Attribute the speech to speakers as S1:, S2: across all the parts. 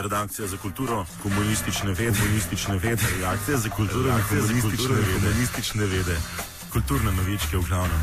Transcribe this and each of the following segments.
S1: redakcija za kulturo, komunistične vede, redakcija za kulturo in komunistične vede, kulturne novičke v glavnem.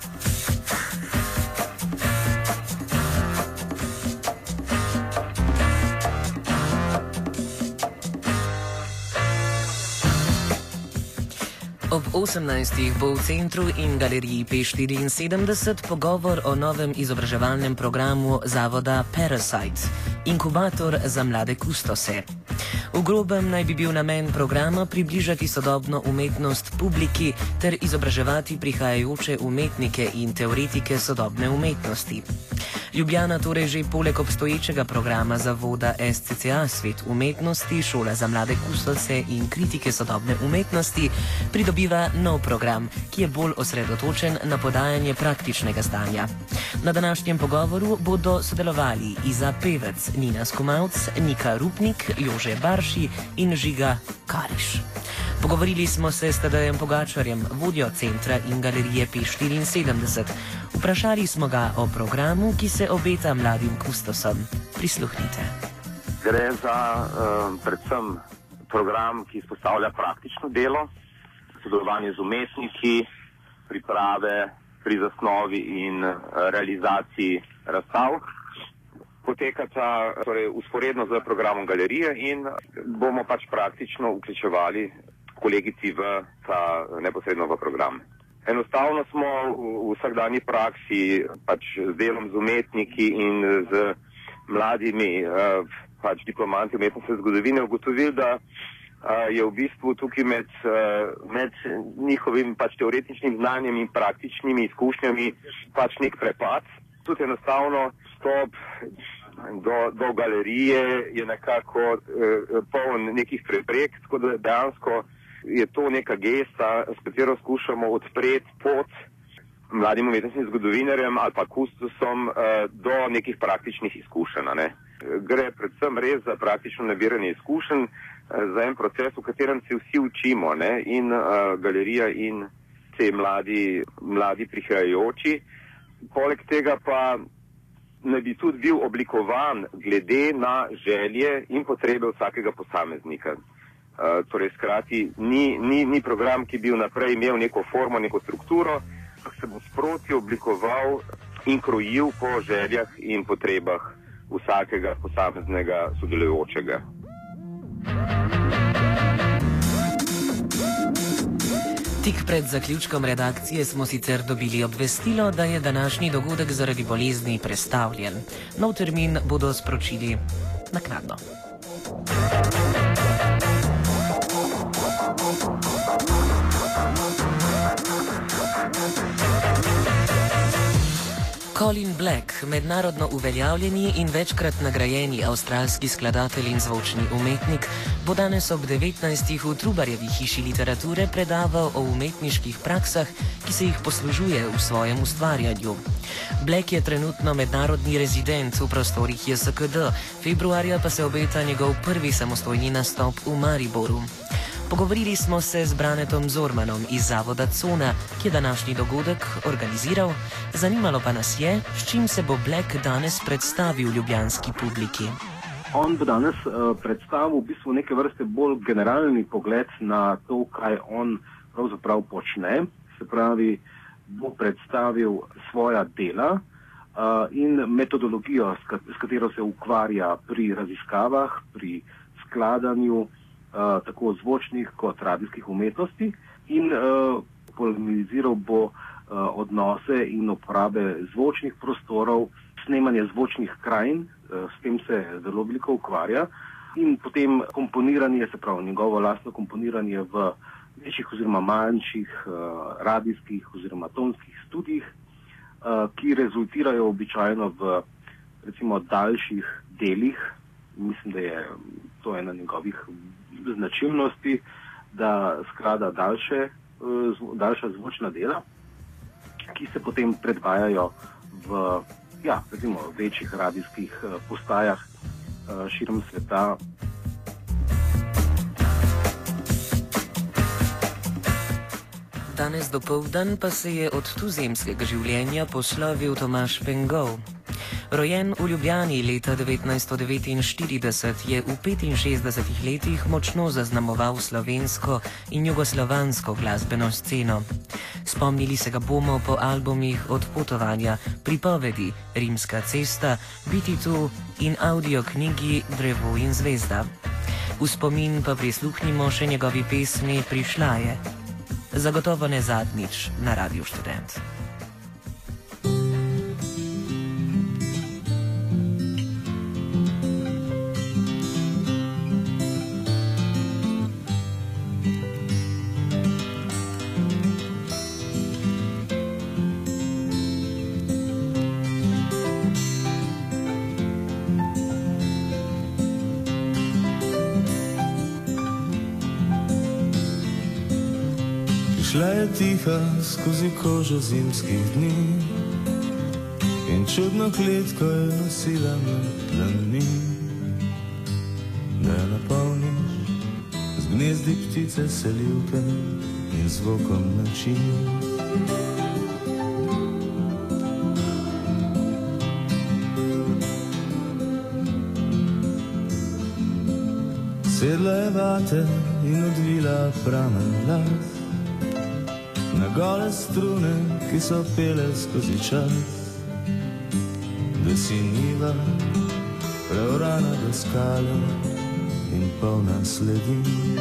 S2: Ob 18. bo v centru in galeriji P74 pogovor o novem izobraževalnem programu zavoda Parasite, inkubator za mlade kustose. V grobem naj bi bil namen programa približati sodobno umetnost publiki ter izobraževati prihajajoče umetnike in teoretike sodobne umetnosti. Ljubljana torej že poleg obstoječega programa zavoda SCCA Svet umetnosti, šola za mlade kustose in kritike sodobne umetnosti, pridobiva nov program, ki je bolj osredotočen na podajanje praktičnega znanja. Na današnjem pogovoru bodo sodelovali Iza Pevec, Nina Skomavc, Nika Rupnik, Jože Barši in Žiga Kariš. Pogovorili smo se s Tadejem Pogačarjem, vodjo centra in galerije P74. Vprašali smo ga o programu, ki se obeta mladim kustosom. Prisluhnite.
S3: Gre za predvsem program, ki izpostavlja praktično delo, sodelovanje z umetniki, priprave pri zasnovi in realizaciji razstav. Potekata torej usporedno z programom galerije in bomo pač praktično vključevali kolegici v ta neposredno v program. Enostavno smo v vsakdanji praksi pač z delom z umetniki in z mladimi pač diplomanti umetnostne zgodovine ugotovili, da je v bistvu tukaj med njihovim pač teoretičnim znanjem in praktičnimi izkušnjami pač nek prepad. Tudi enostavno vstop do galerije je nekako poln nekih preprek, tako da dejansko je to neka gesta, s katero skušamo odpreti pot mladim umetnostnim zgodovinarjem ali pa kustosom do nekih praktičnih izkušenj. Gre predvsem res za praktično nabiranje izkušenj, za en proces, v katerem se vsi učimo, in galerija in te mladi prihajajoči. Poleg tega pa naj bi tudi bil oblikovan glede na želje in potrebe vsakega posameznika. Torej, skrati, ni program, ki bi vnaprej imel neko formo, neko strukturo, ampak se bo sproti oblikoval in krojil po željah in potrebah vsakega posameznega sodelujočega.
S2: Tik pred zaključkom redakcije smo sicer dobili obvestilo, da je današnji dogodek zaradi bolezni prestavljen. Nov termin bodo sporočili naknadno. Colin Black, mednarodno uveljavljeni in večkrat nagrajeni avstralski skladatelj in zvočni umetnik, bo danes ob 19. v Trubarjevi hiši literature predaval o umetniških praksah, ki se jih poslužuje v svojem ustvarjanju. Black je trenutno mednarodni rezident v prostorih JSKD, februarja pa se obeta njegov prvi samostojni nastop v Mariboru. Pogovorili smo se z Branetom Zormanom iz zavoda Cona, ki je današnji dogodek organiziral. Zanimalo pa nas je, s čim se bo Black danes predstavil ljubljanski publiki.
S4: On bo danes predstavil v bistvu neke vrste bolj generalni pogled na to, kaj on pravzaprav počne. Se pravi, bo predstavil svoja dela in metodologijo, s katero se ukvarja pri raziskavah, pri skladanju tako zvočnih kot radijskih umetnosti in polemiziral bo odnose in uporabe zvočnih prostorov, snemanje zvočnih krajin, s tem se zelo veliko ukvarja, in potem komponiranje, se pravi njegovo lastno komponiranje v večjih oziroma manjših radijskih oziroma tonskih studijih, ki rezultirajo običajno v recimo daljših delih. Mislim, da je to ena njegovih značilnosti, da sklada daljša zvočna dela, ki se potem predvajajo v recimo večjih radijskih postajah širom sveta.
S2: Danes dopoldan pa se je od tuzemskega življenja poslovil Tomaž Pengov. Rojen v Ljubljani leta 1949 je v 65 letih močno zaznamoval slovensko in jugoslovansko glasbeno sceno. Spomnili se ga bomo po albumih Odpotovanja, Pripovedi, Rimska cesta, Biti tu in audioknjigi Drevo in zvezda. V spomin pa prisluhnimo še njegovi pesmi Prišla je. Zagotovo ne zadnjič na Radiu Študent.
S5: Šla je tiha skozi kožo zimskih dni in čudno kletko je nosila med dlanmi, da jo napolniš z gnezdi ptice selivke in zvokom noči. Sedla je vate in odvila pramen las na gole strune, ki so pele skozi čas, da si niva preorana do skale in polna sledi.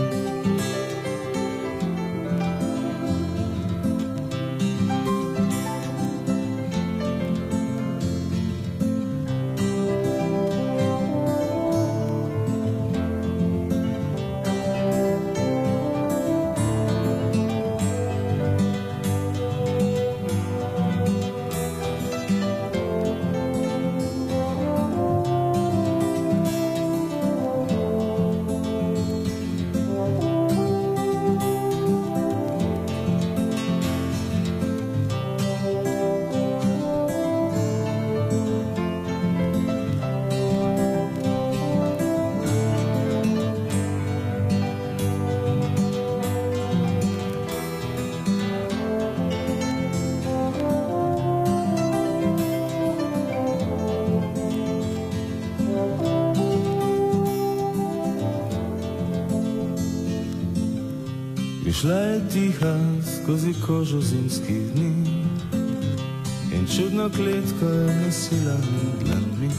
S5: Šla je tiha skozi kožo zimskih dni in čudno kletko je nosila med dlanmi,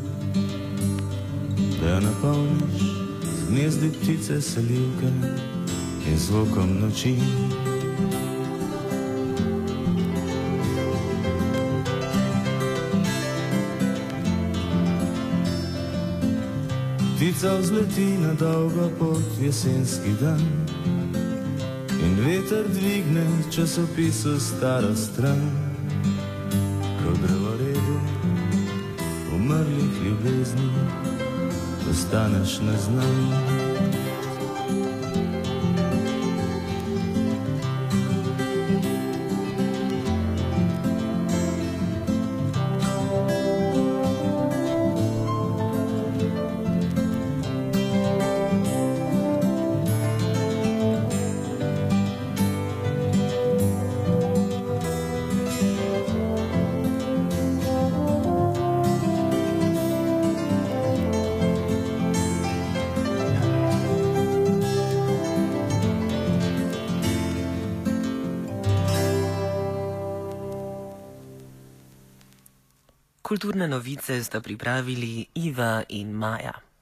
S5: da jo napolniš z gnezdi ptice selivke in zvokom noči. Ptica vzleti na dolgo pot jesenski dan in veter dvigne časopisu staro stran, ko v drevoredu umrlih ljubezni ostaneš neznan.
S2: Kulturne novice sta pripravili Iva in Maja.